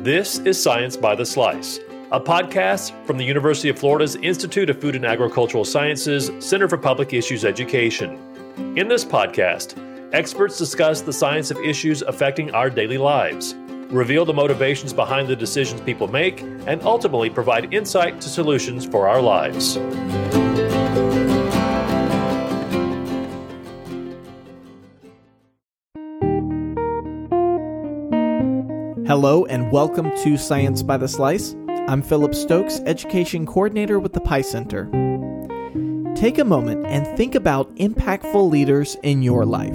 This is Science by the Slice, a podcast from the University of Florida's Institute of Food and Agricultural Sciences Center for Public Issues Education. In this podcast, experts discuss the science of issues affecting our daily lives, reveal the motivations behind the decisions people make, and ultimately provide insight to solutions for our lives. Hello and welcome to Science by the Slice. I'm Philip Stokes, Education Coordinator with the Pi Center. Take a moment and think about impactful leaders in your life.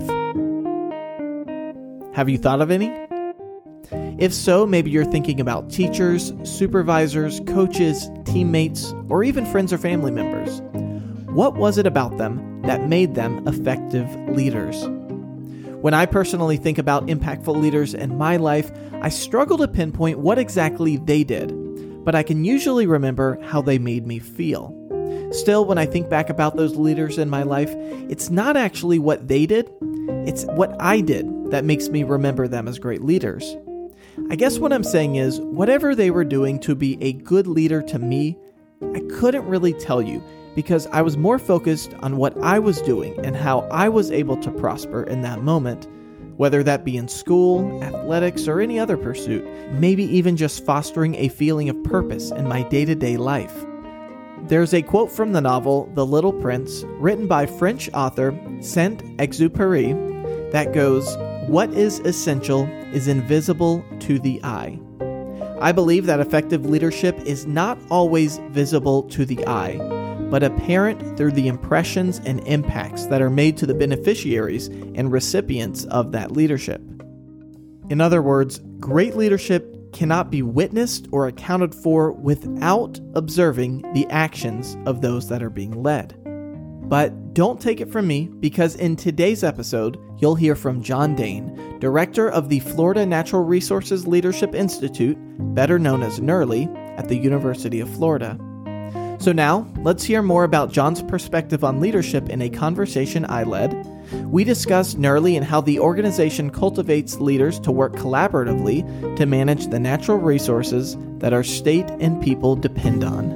Have you thought of any? If so, maybe you're thinking about teachers, supervisors, coaches, teammates, or even friends or family members. What was it about them that made them effective leaders? When I personally think about impactful leaders in my life, I struggle to pinpoint what exactly they did, but I can usually remember how they made me feel. Still, when I think back about those leaders in my life, it's not actually what they did, it's what I did that makes me remember them as great leaders. I guess what I'm saying is, whatever they were doing to be a good leader to me, I couldn't really tell you, because I was more focused on what I was doing and how I was able to prosper in that moment, whether that be in school, athletics, or any other pursuit, maybe even just fostering a feeling of purpose in my day-to-day life. There's a quote from the novel The Little Prince, written by French author Saint-Exupéry, that goes, "What is essential is invisible to the eye." I believe that effective leadership is not always visible to the eye, but apparent through the impressions and impacts that are made to the beneficiaries and recipients of that leadership. In other words, great leadership cannot be witnessed or accounted for without observing the actions of those that are being led. But don't take it from me, because in today's episode, you'll hear from John Dane, Director of the Florida Natural Resources Leadership Institute, better known as NERLI, at the University of Florida. So now, let's hear more about John's perspective on leadership in a conversation I led. We discussed NERLI and how the organization cultivates leaders to work collaboratively to manage the natural resources that our state and people depend on.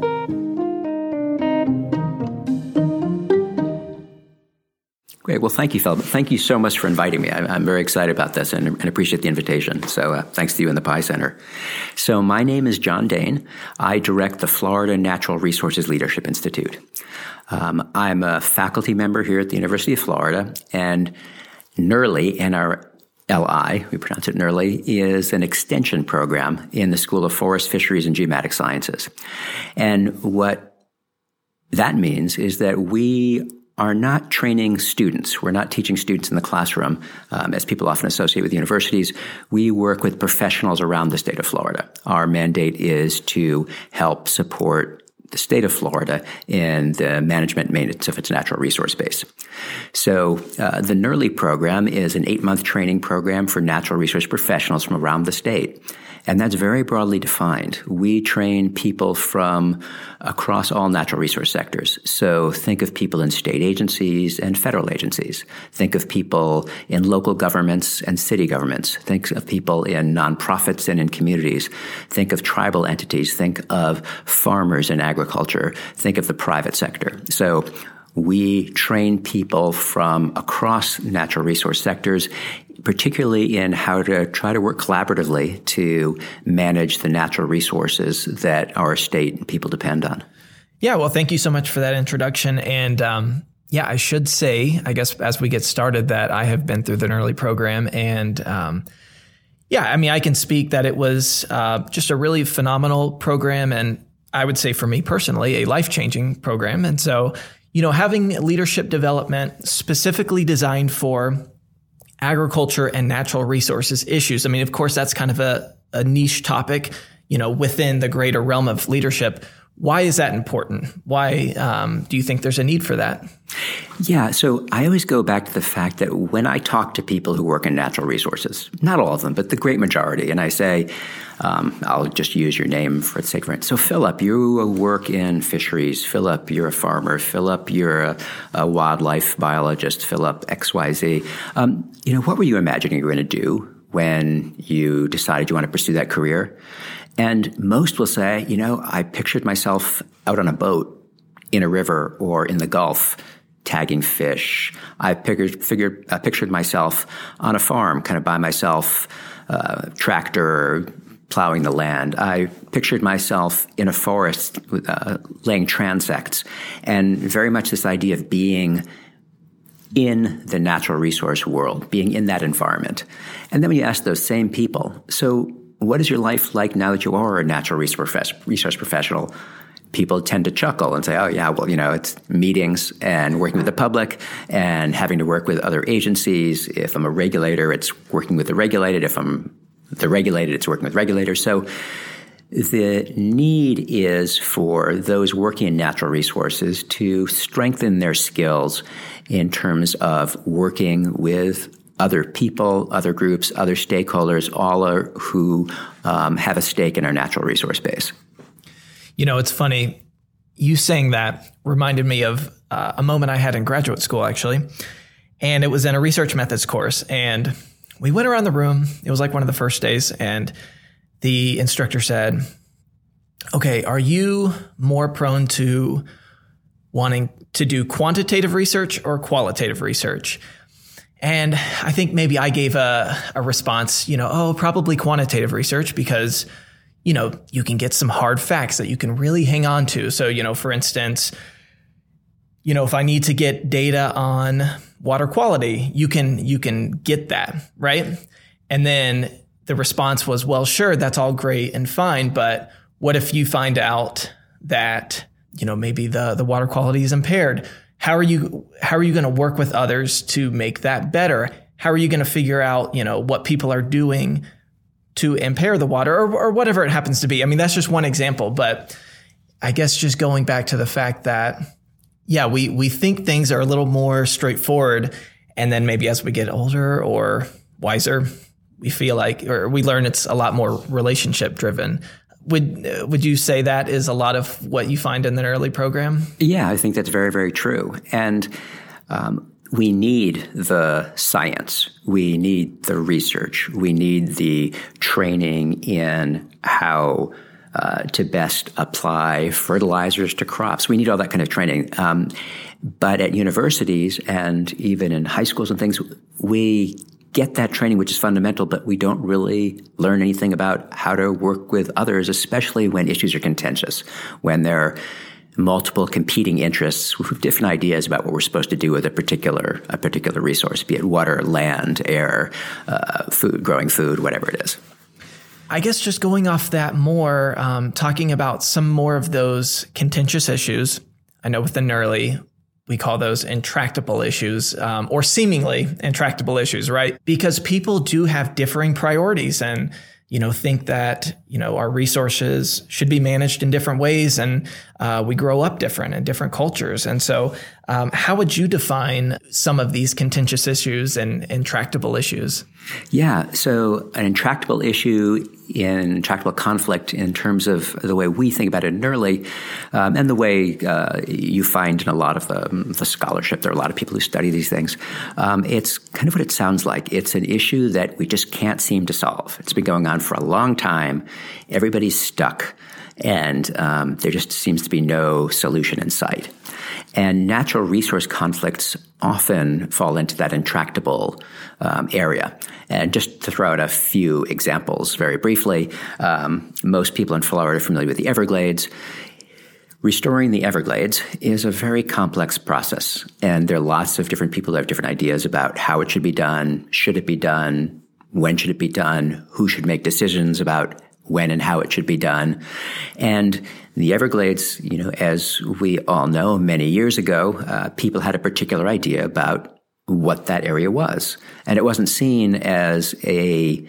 Great. Well, thank you, Philip. Thank you so much for inviting me. I'm very excited about this and appreciate the invitation. So thanks to you and the Pi Center. So my name is John Dane. I direct the Florida Natural Resources Leadership Institute. I'm a faculty member here at the University of Florida, and NERLI, NRLI, we pronounce it NERLI, is an extension program in the School of Forest, Fisheries, and Geomatic Sciences. And what that means is that we are not training students. We're not teaching students in the classroom, as people often associate with universities. We work with professionals around the state of Florida. Our mandate is to help support the state of Florida in the management and maintenance of its natural resource base. So the NERLI program is an 8-month training program for natural resource professionals from around the state. And that's very broadly defined. We train people from across all natural resource sectors. So think of people in state agencies and federal agencies. Think of people in local governments and city governments. Think of people in nonprofits and in communities. Think of tribal entities. Think of farmers in agriculture. Think of the private sector. So we train people from across natural resource sectors, particularly in how to try to work collaboratively to manage the natural resources that our state and people depend on. Yeah, well, thank you so much for that introduction. And I should say, I guess as we get started, that I have been through the NERLI program. And I can speak that it was just a really phenomenal program. And I would say for me personally, a life-changing program. And so, having leadership development specifically designed for agriculture and natural resources issues. I mean, of course, that's kind of a niche topic, within the greater realm of leadership. Why is that important? Why do you think there's a need for that? Yeah, so I always go back to the fact that when I talk to people who work in natural resources, not all of them, but the great majority, and I say, I'll just use your name for the sake of it. So Philip, you work in fisheries. Philip, you're a farmer. Philip, you're a wildlife biologist. Philip, XYZ. What were you imagining you were going to do when you decided you want to pursue that career? And most will say, I pictured myself out on a boat in a river or in the Gulf tagging fish. I pictured myself on a farm, kind of by myself, tractor plowing the land. I pictured myself in a forest laying transects, and very much this idea of being in the natural resource world, being in that environment. And then when you ask those same people, so what is your life like now that you are a natural resource professional? People tend to chuckle and say, oh, yeah, well, it's meetings and working with the public and having to work with other agencies. If I'm a regulator, it's working with the regulated. If I'm the regulated, it's working with regulators. So the need is for those working in natural resources to strengthen their skills in terms of working with other people, other groups, other stakeholders, all who have a stake in our natural resource base. It's funny. You saying that reminded me of a moment I had in graduate school, actually. And it was in a research methods course. And we went around the room. It was like one of the first days. And the instructor said, okay, are you more prone to wanting to do quantitative research or qualitative research? And I think maybe I gave a response, probably quantitative research because you can get some hard facts that you can really hang on to. So, for instance, if I need to get data on water quality, you can get that, right? And then the response was, well, sure, that's all great and fine, but what if you find out that, maybe the water quality is impaired? How are you going to work with others to make that better? How are you going to figure out, what people are doing to impair the water or whatever it happens to be? I mean, that's just one example, but I guess just going back to the fact that, yeah, we think things are a little more straightforward. And then maybe as we get older or wiser, we feel like, or we learn it's a lot more relationship driven. Would you say that is a lot of what you find in the early program? Yeah, I think that's very, very true. And we need the science. We need the research. We need the training in how to best apply fertilizers to crops. We need all that kind of training. But at universities and even in high schools and things, we get that training, which is fundamental, but we don't really learn anything about how to work with others, especially when issues are contentious, when there are multiple competing interests with different ideas about what we're supposed to do with a particular resource, be it water, land, air, food, growing food, whatever it is. I guess just going off that more, talking about some more of those contentious issues. I know within early, we call those intractable issues, or seemingly intractable issues, right? Because people do have differing priorities and, think that, our resources should be managed in different ways, and we grow up different in different cultures. And so how would you define some of these contentious issues and intractable issues? Yeah, so an intractable issue, intractable conflict in terms of the way we think about it in early, and the way you find in a lot of the scholarship, there are a lot of people who study these things. It's kind of what it sounds like. It's an issue that we just can't seem to solve. It's been going on for a long time. Everybody's stuck, and there just seems to be no solution in sight. And natural resource conflicts often fall into that intractable area. And just to throw out a few examples very briefly, most people in Florida are familiar with the Everglades. Restoring the Everglades is a very complex process, and there are lots of different people who have different ideas about how it should be done, should it be done, when should it be done, who should make decisions about when and how it should be done. And the Everglades, as we all know, many years ago, people had a particular idea about what that area was. And it wasn't seen as an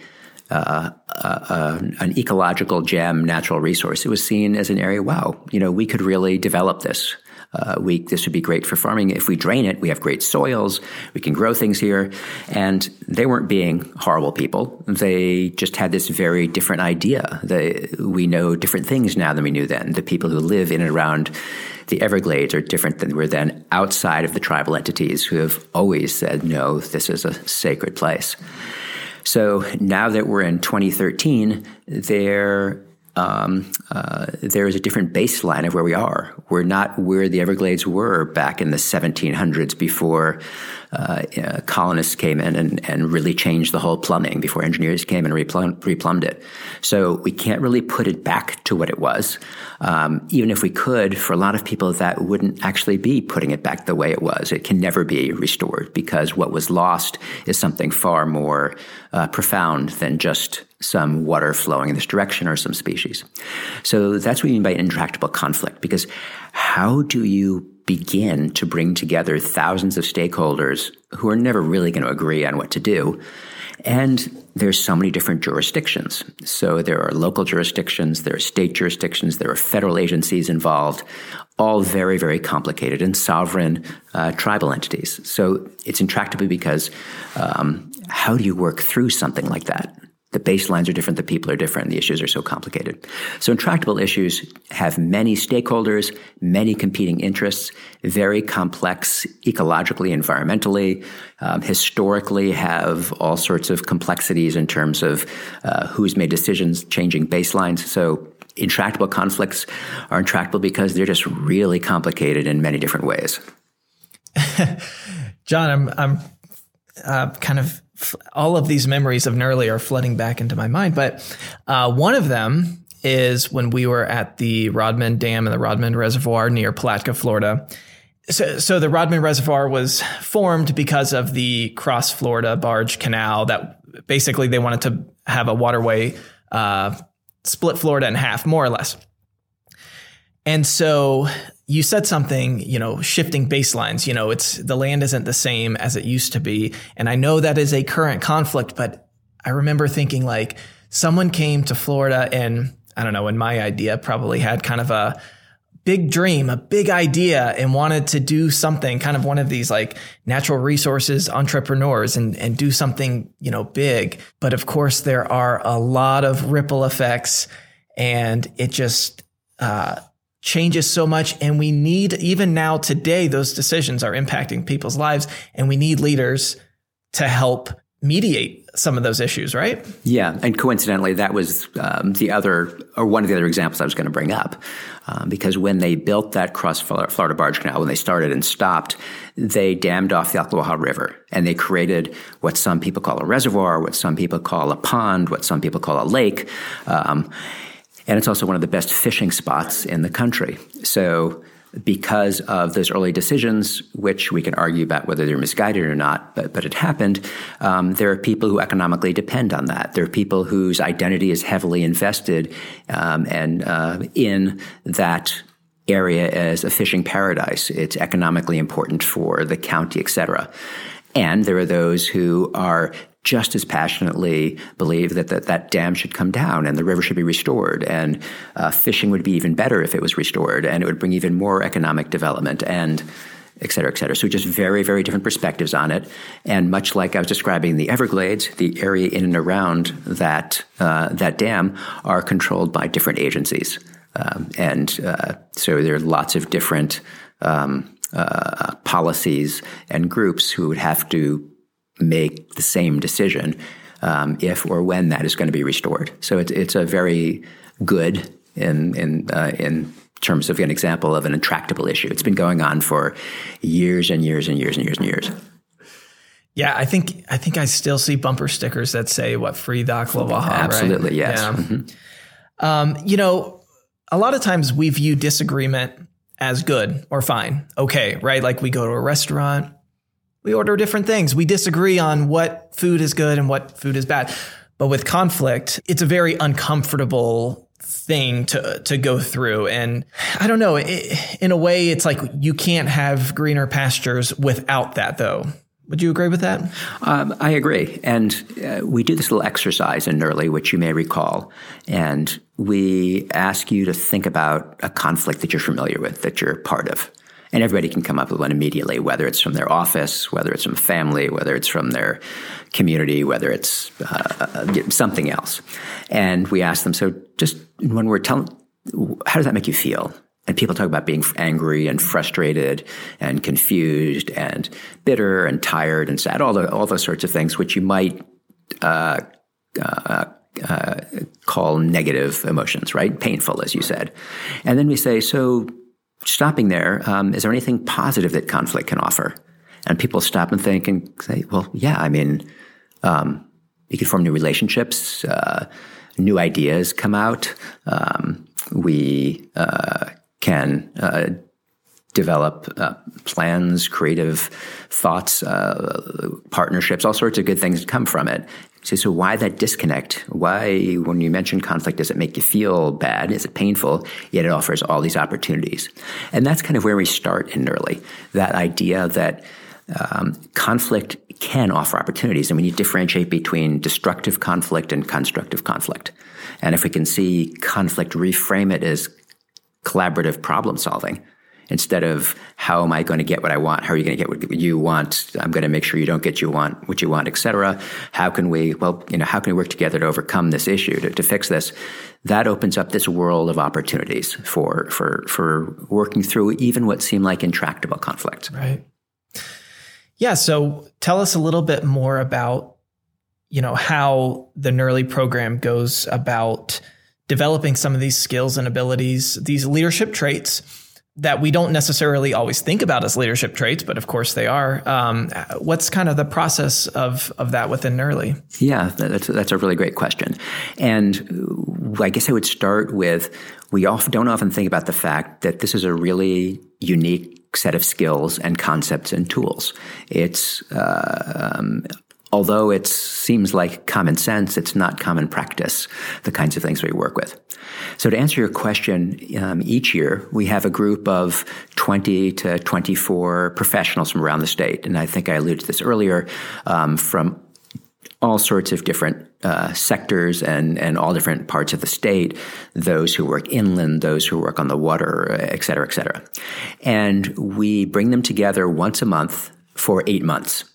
ecological gem, natural resource. It was seen as an area, wow, we could really develop this. This would be great for farming. If we drain it, we have great soils. We can grow things here. And they weren't being horrible people. They just had this very different idea. We know different things now than we knew then. The people who live in and around the Everglades are different than were then outside of the tribal entities who have always said, no, this is a sacred place. So now that we're in 2013, there is a different baseline of where we are. We're not where the Everglades were back in the 1700s before colonists came in and really changed the whole plumbing, before engineers came and replumbed it. So we can't really put it back to what it was. Even if we could, for a lot of people, that wouldn't actually be putting it back the way it was. It can never be restored because what was lost is something far more profound than just some water flowing in this direction or some species. So that's what we mean by intractable conflict, because how do you begin to bring together thousands of stakeholders who are never really going to agree on what to do? And there's so many different jurisdictions. So there are local jurisdictions, there are state jurisdictions, there are federal agencies involved, all very, very complicated and sovereign tribal entities. So it's intractable because how do you work through something like that? The baselines are different, the people are different, the issues are so complicated. So intractable issues have many stakeholders, many competing interests, very complex ecologically, environmentally, historically have all sorts of complexities in terms of who's made decisions, changing baselines. So intractable conflicts are intractable because they're just really complicated in many different ways. John, I'm kind of all of these memories of Nurley are flooding back into my mind, but one of them is when we were at the Rodman Dam and the Rodman Reservoir near Palatka, Florida. So the Rodman Reservoir was formed because of the Cross Florida Barge Canal that basically they wanted to have a waterway split Florida in half, more or less. And so you said something, shifting baselines, it's the land isn't the same as it used to be. And I know that is a current conflict, but I remember thinking like someone came to Florida and I don't know, in my idea probably had kind of a big dream, a big idea and wanted to do something, kind of one of these like natural resources entrepreneurs and do something, big. But of course there are a lot of ripple effects and it just, changes so much. And we need, even now today, those decisions are impacting people's lives and we need leaders to help mediate some of those issues, right? Yeah. And coincidentally, that was one of the other examples I was going to bring up. Because when they built that Cross Florida Barge Canal, when they started and stopped, they dammed off the Ocklawaha River and they created what some people call a reservoir, what some people call a pond, what some people call a lake. And it's also one of the best fishing spots in the country. So because of those early decisions, which we can argue about whether they're misguided or not, but it happened, there are people who economically depend on that. There are people whose identity is heavily invested in that area as a fishing paradise. It's economically important for the county, et cetera. And there are those who are just as passionately believe that dam should come down and the river should be restored and fishing would be even better if it was restored and it would bring even more economic development and et cetera, et cetera. So just very, very different perspectives on it. And much like I was describing the Everglades, the area in and around that dam are controlled by different agencies. So there are lots of different policies and groups who would have to make the same decision if or when that is going to be restored. So it's a very good in terms of an example of an intractable issue. It's been going on for years and years and years and years and years. Yeah, I think I still see bumper stickers that say free the Ocklawaha. Absolutely, right? yes. Yeah. Mm-hmm. A lot of times we view disagreement as good or fine, okay, right? Like we go to a restaurant. We order different things. We disagree on what food is good and what food is bad. But with conflict, it's a very uncomfortable thing to go through. And I don't know, in a way, it's like you can't have greener pastures without that, though. Would you agree with that? I agree. And we do this little exercise in Nurley, which you may recall. And we ask you to think about a conflict that you're familiar with, that you're part of. And everybody can come up with one immediately, whether it's from their office, whether it's from family, whether it's from their community, whether it's something else. And we ask them, so just in one word, how does that make you feel? And people talk about being angry and frustrated and confused and bitter and tired and sad, all those sorts of things, which you might call negative emotions, right? Painful, as you said. And then we say, so stopping there, is there anything positive that conflict can offer? And people stop and think and say, well, yeah, I mean, you can form new relationships, new ideas come out. We can develop plans, creative thoughts, partnerships, all sorts of good things come from it. So why that disconnect? Why, when you mention conflict, does it make you feel bad? Is it painful? Yet it offers all these opportunities. And that's kind of where we start in Nurli, that idea that conflict can offer opportunities, and we need to differentiate between destructive conflict and constructive conflict. And if we can see conflict, reframe it as collaborative problem solving, instead of how am I going to get what I want? How are you going to get what you want? I'm going to make sure you don't get what you want, et cetera. How can we, how can we work together to overcome this issue, to fix this? That opens up this world of opportunities for working through even what seem like intractable conflicts. Right. Yeah. So tell us a little bit more about, how the Nurli program goes about developing some of these skills and abilities, these leadership traits that we don't necessarily always think about as leadership traits, but of course they are. What's kind of the process of that within Nurli? Yeah, that's a really great question. And I guess I would start with, we don't often think about the fact that this is a really unique set of skills and concepts and tools. It's, although it seems like common sense, it's not common practice, the kinds of things we work with. So to answer your question, each year we have a group of 20 to 24 professionals from around the state. And I think I alluded to this earlier, from all sorts of different sectors and all different parts of the state, those who work inland, those who work on the water, et cetera, et cetera. And we bring them together once a month for 8 months.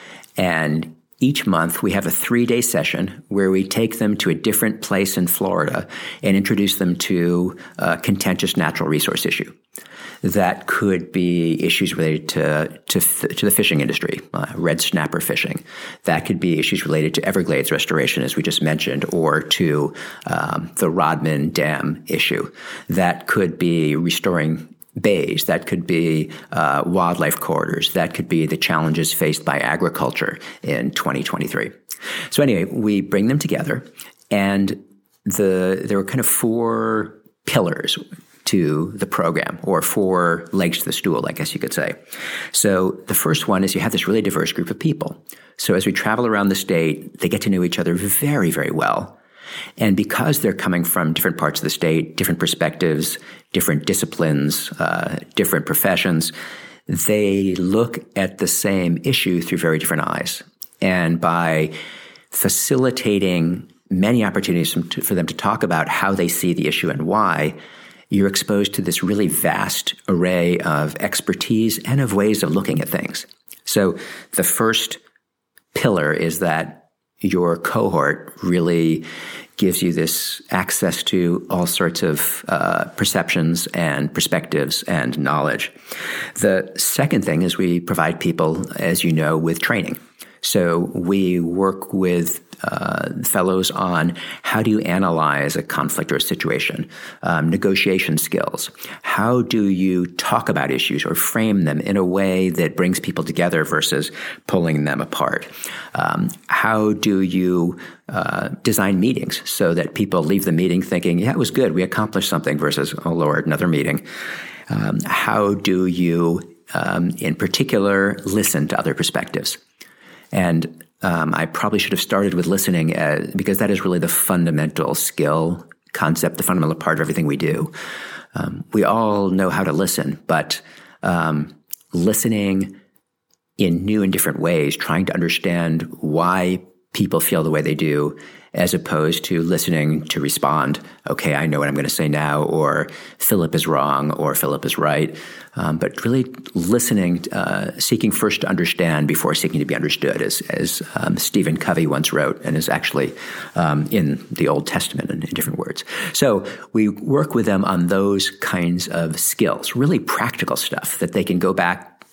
And each month, we have a 3-day session where we take them to a different place in Florida and introduce them to a contentious natural resource issue. That could be issues related to the fishing industry, red snapper fishing. That could be issues related to Everglades restoration, as we just mentioned, or to the Rodman Dam issue. That could be restoring bays, that could be wildlife corridors, that could be the challenges faced by agriculture in 2023. So anyway, we bring them together, and there were kind of 4 pillars to the program, or 4 legs to the stool, I guess you could say. So the first one is you have this really diverse group of people. So as we travel around the state, they get to know each other very, very well. And because they're coming from different parts of the state, different perspectives, different disciplines, different professions, they look at the same issue through very different eyes. And by facilitating many opportunities for them to talk about how they see the issue and why, you're exposed to this really vast array of expertise and of ways of looking at things. So the first pillar is that your cohort really gives you this access to all sorts of perceptions and perspectives and knowledge. The second thing is we provide people, as you know, with training. So we work with fellows on how do you analyze a conflict or a situation, negotiation skills. How do you talk about issues or frame them in a way that brings people together versus pulling them apart? How do you design meetings so that people leave the meeting thinking, yeah, it was good, we accomplished something, versus, oh, Lord, another meeting? How do you, in particular, listen to other perspectives? And I probably should have started with listening because that is really the fundamental skill concept, the fundamental part of everything we do. We all know how to listen, but listening in new and different ways, trying to understand why people feel the way they do, as opposed to listening to respond, okay, I know what I'm going to say now, or Philip is wrong, or Philip is right. But really listening, seeking first to understand before seeking to be understood, as Stephen Covey once wrote, and is actually in the Old Testament in different words. So we work with them on those kinds of skills, really practical stuff that they can go back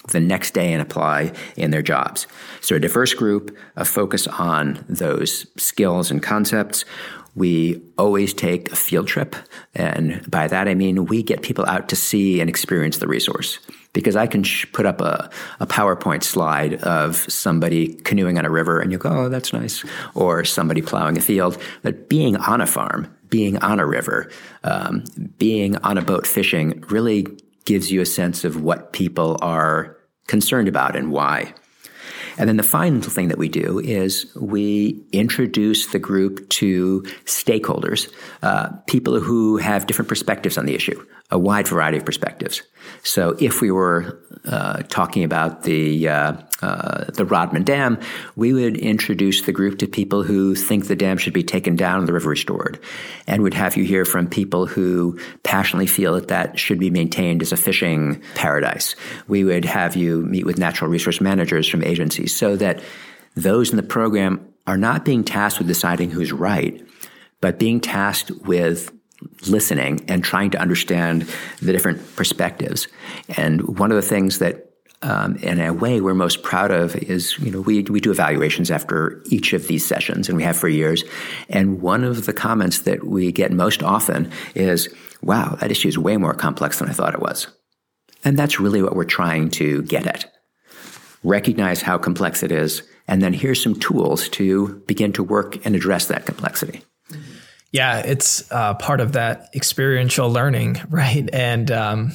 the next day and apply in their jobs. So a diverse group, a focus on those skills and concepts. We always take a field trip. And by that, I mean, we get people out to see and experience the resource. Because I can put up a PowerPoint slide of somebody canoeing on a river and you go, oh, that's nice. Or somebody plowing a field. But being on a farm, being on a river, being on a boat fishing really gives you a sense of what people are concerned about and why. And then the final thing that we do is we introduce the group to stakeholders, people who have different perspectives on the issue, a wide variety of perspectives. So if we were talking about the Rodman Dam, we would introduce the group to people who think the dam should be taken down and the river restored. And we'd have you hear from people who passionately feel that that should be maintained as a fishing paradise. We would have you meet with natural resource managers from agencies so that those in the program are not being tasked with deciding who's right, but being tasked with listening and trying to understand the different perspectives. And one of the things that in a way we're most proud of is, we do evaluations after each of these sessions, and we have for years. And one of the comments that we get most often is, wow, that issue is way more complex than I thought it was. And that's really what we're trying to get at. Recognize how complex it is, and then here's some tools to begin to work and address that complexity. Yeah, it's part of that experiential learning, right? And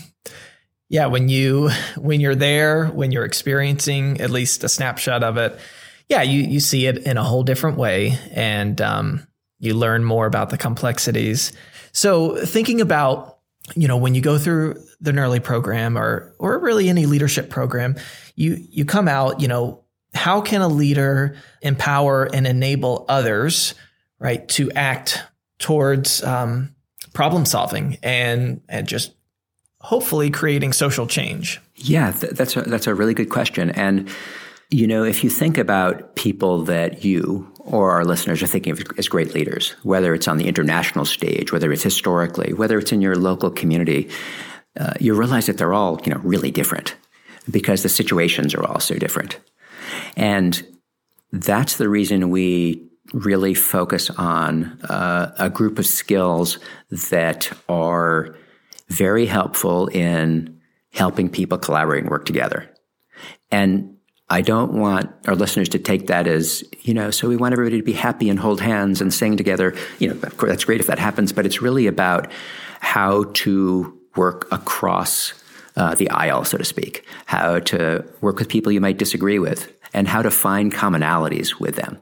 when you're there, when you're experiencing at least a snapshot of it, you see it in a whole different way, and you learn more about the complexities. So thinking about, when you go through the NERLI program or really any leadership program, you come out, how can a leader empower and enable others, right, to act towards problem solving and just hopefully creating social change? Yeah, that's a really good question. And, if you think about people that you or our listeners are thinking of as great leaders, whether it's on the international stage, whether it's historically, whether it's in your local community, you realize that they're all, really different because the situations are all so different. And that's the reason we really focus on a group of skills that are very helpful in helping people collaborate and work together. And I don't want our listeners to take that as, so we want everybody to be happy and hold hands and sing together. Of course, that's great if that happens, but it's really about how to work across the aisle, so to speak, how to work with people you might disagree with, and how to find commonalities with them.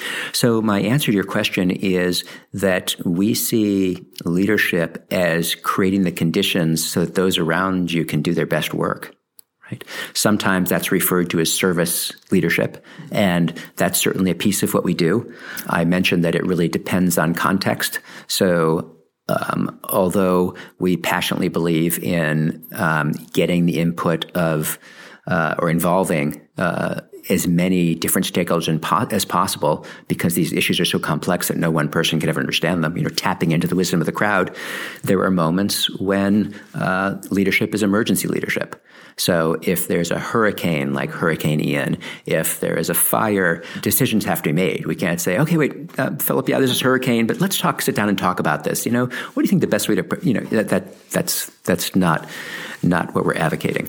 So my answer to your question is that we see leadership as creating the conditions so that those around you can do their best work. Right? Sometimes that's referred to as service leadership, and that's certainly a piece of what we do. I mentioned that it really depends on context. So although we passionately believe in getting the input of or involving as many different stakeholders as possible, because these issues are so complex that no one person can ever understand them, tapping into the wisdom of the crowd, there are moments when leadership is emergency leadership. So if there's a hurricane like Hurricane Ian, if there is a fire, decisions have to be made. We can't say, okay, wait, Philip, there's this hurricane, but let's sit down and talk about this. What do you think the best way to, that's not what we're advocating.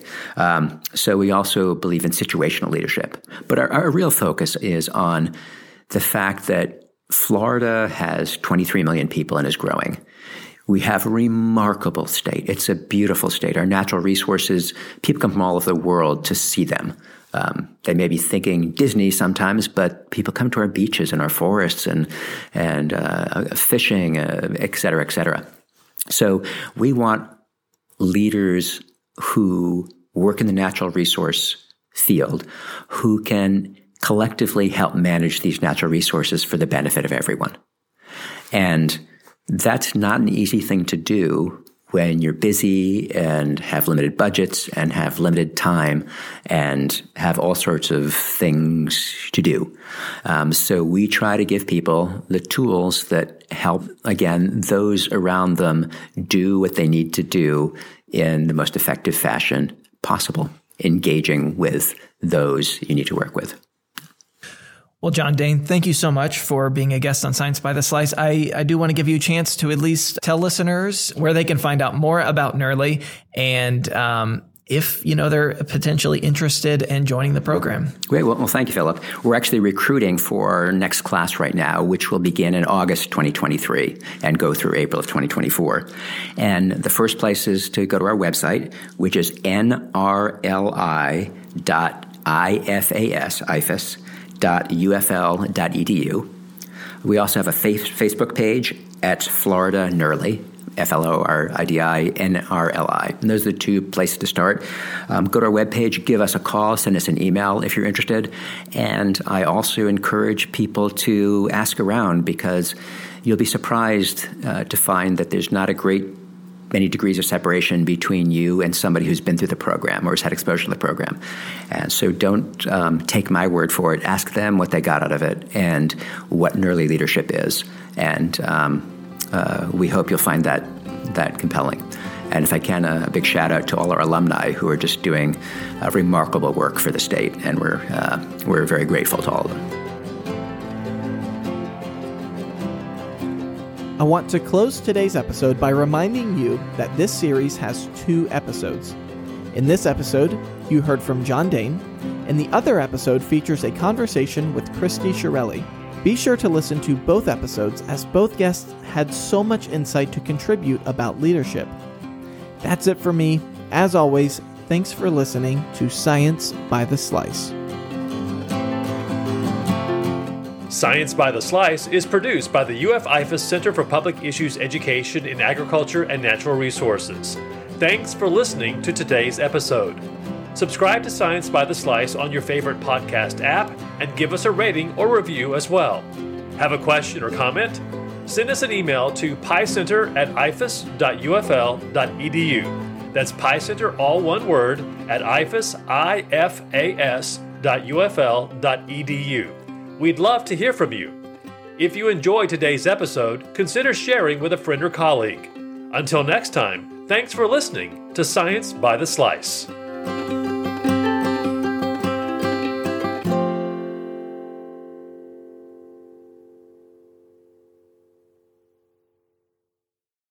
So we also believe in situational leadership. But our real focus is on the fact that Florida has 23 million people and is growing. We have a remarkable state. It's a beautiful state. Our natural resources, people come from all over the world to see them. They may be thinking Disney sometimes, but people come to our beaches and our forests and fishing, et cetera, et cetera. So we want leaders who work in the natural resource field, who can collectively help manage these natural resources for the benefit of everyone. And that's not an easy thing to do when you're busy and have limited budgets and have limited time and have all sorts of things to do. So we try to give people the tools that help, again, those around them do what they need to do in the most effective fashion possible. engaging with those you need to work with. Well, John Dane, thank you so much for being a guest on Science by the Slice. I do want to give you a chance to at least tell listeners where they can find out more about NERLI and if they're potentially interested in joining the program. Great. Well, thank you, Philip. We're actually recruiting for our next class right now, which will begin in August 2023 and go through April of 2024. And the first place is to go to our website, which is nrli.ifas.ufl.edu. We also have a Facebook page at Florida NERLI, FLORIDI-NRLI. And those are the two places to start. Go to our webpage, give us a call, send us an email if you're interested. And I also encourage people to ask around, because you'll be surprised to find that there's not a great many degrees of separation between you and somebody who's been through the program or has had exposure to the program. And so don't take my word for it. Ask them what they got out of it and what NERLI leadership is. And we hope you'll find that compelling. And if I can, a big shout out to all our alumni who are just doing remarkable work for the state, and we're very grateful to all of them. I want to close today's episode by reminding you that this series has 2 episodes. In this episode, you heard from John Dane, and the other episode features a conversation with Christy Shirelli. Be sure to listen to both episodes, as both guests had so much insight to contribute about leadership. That's it for me. As always, thanks for listening to Science by the Slice. Science by the Slice is produced by the UF-IFAS Center for Public Issues Education in Agriculture and Natural Resources. Thanks for listening to today's episode. Subscribe to Science by the Slice on your favorite podcast app and give us a rating or review as well. Have a question or comment? Send us an email to picenter@ifas.ufl.edu. That's PiCenter, all one word, at ifas.ufl.edu. We'd love to hear from you. If you enjoyed today's episode, consider sharing with a friend or colleague. Until next time, thanks for listening to Science by the Slice.